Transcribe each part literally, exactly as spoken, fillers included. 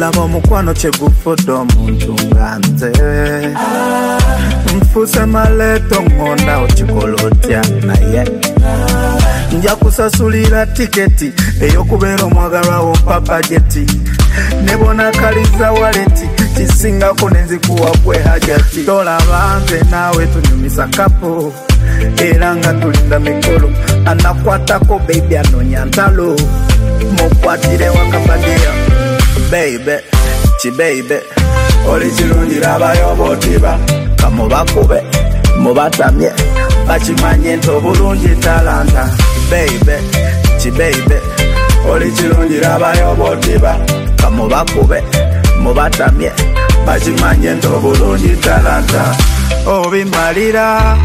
laba omukwano kyegufudde omuntu nga nze nfuse maleto ngonda okikola otya naye nja kusasulira tiketi ey'okubeera omwagalwawo mpa bajeti nebonakaliza waleti kisingako nenzikuwa gwe hajati tolaba nze naawe tunyumisa kapo era nga tulinda mikolo anakwatako baby anonya ntalo mukwatire wakapadia baby chi baby oli kirungi labayo botiba kamubakube mubatamye bakimanye nti obulungi talanta baby chi baby oli kirungi labayo botiba kamubakube mubatamye bakimanye nti obulungi talanta obimalira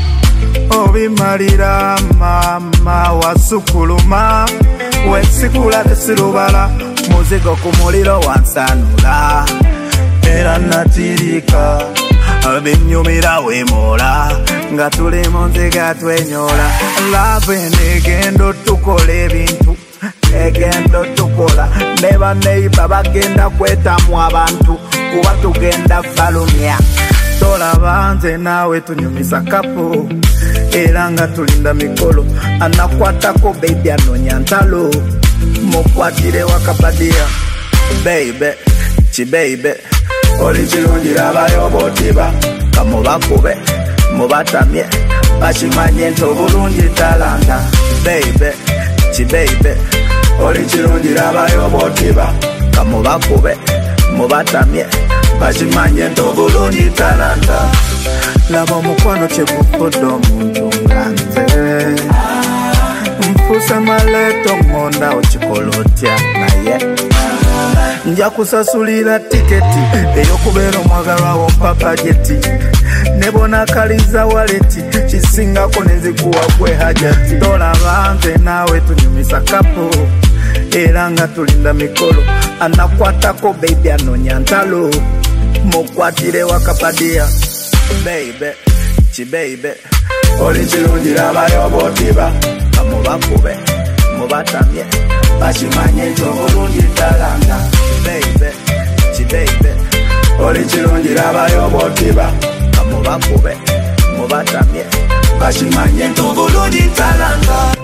obimalira mama wasukuluma wesikula tesirubala muzigo ku muliro wansanula era natirika abinyumira wemola nga tuli mu nziga twenyola love negendo tukola ebintu egendo tukola ne baneiba bagenda kwetamu abantu kuba tugenda balumya tolaba nze naawe tunyumisa kapo era nga tulinda mikolo anakwatako baby anonya ntalo mukwatire wakapadia baby chi baby oli kirungi labayo botiba kamubakube mubatamye bakimanye nti obulungi talanta baby chi baby oli kirungi labayo botiba kamubakube mubatamye bakimanye nti obulungi talanta laba omukwano kyegufudde omuntu nga nze nfuse maleto ngonda okikola otya naye nja kusasulira tiketi ey'okubeera omwagalwawo mpa bajeti nebonakaliza waleti kisingako nenzikuwa gwe hajati tolaba nze naawe tunyumisa kapo era nga tulinda mikolo anakwatako baby anonya ntalo mukwatire wakapadia baby chi baby oli kirungi labayo botiba kamubakube mubatamye bakimanye nti obulungi talanta baby chi baby oli kirungi labayo botiba kamubakube mubatamye bakimanye nti obulungi talanta